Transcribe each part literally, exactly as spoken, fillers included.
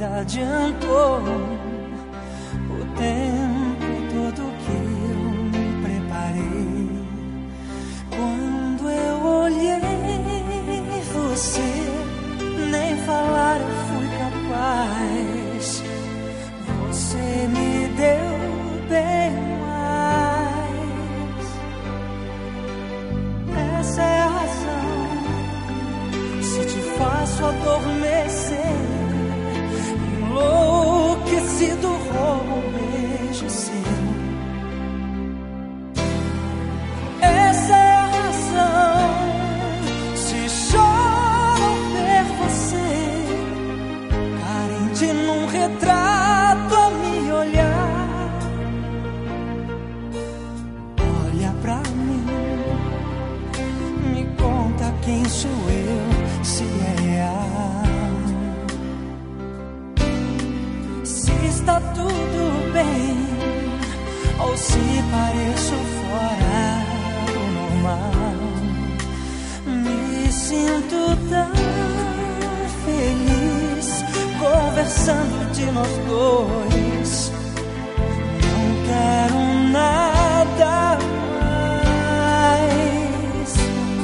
nada adiantou. O tempo todo que eu me preparei, quando eu olhei você, nem falar eu fui capaz. Você me deu bem mais. Essa é a razão. Se te faço adormecer, enlouquecido roubo um beijo seu. Essa é a razão. Se choro ao ver você, carente num retrato a me olhar, olha pra mim, me conta quem sou eu, se é real, se está tudo bem, ou se pareço fora do normal. Me sinto tão feliz conversando de nós dois. Não quero nada mais.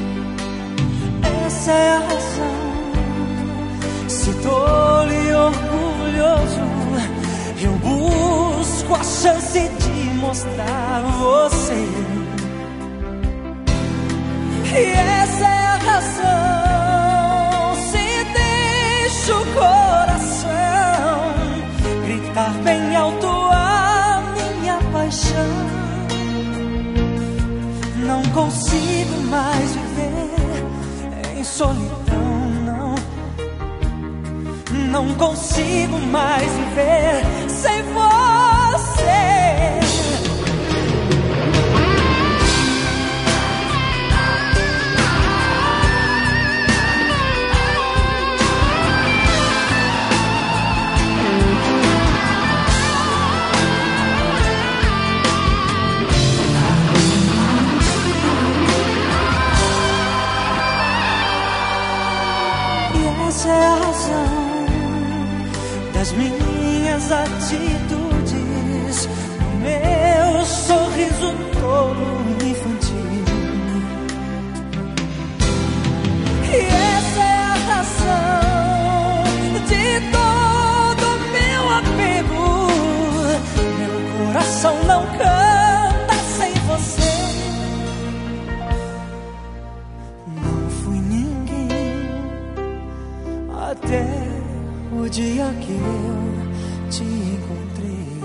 Essa é a razão. Se tolo e orgulhoso, eu busco a chance de mostrar você. E essa é a razão. Se deixo o coração gritar bem alto a minha paixão, não consigo mais viver em solidão, não. Não consigo mais viver sem você. Essa é a razão das minhas atitudes, do meu sorriso tolo infantil. E essa é a razão de todo meu apego. Meu coração não canta sem você. Não fui ninguém até o dia que eu te encontrei.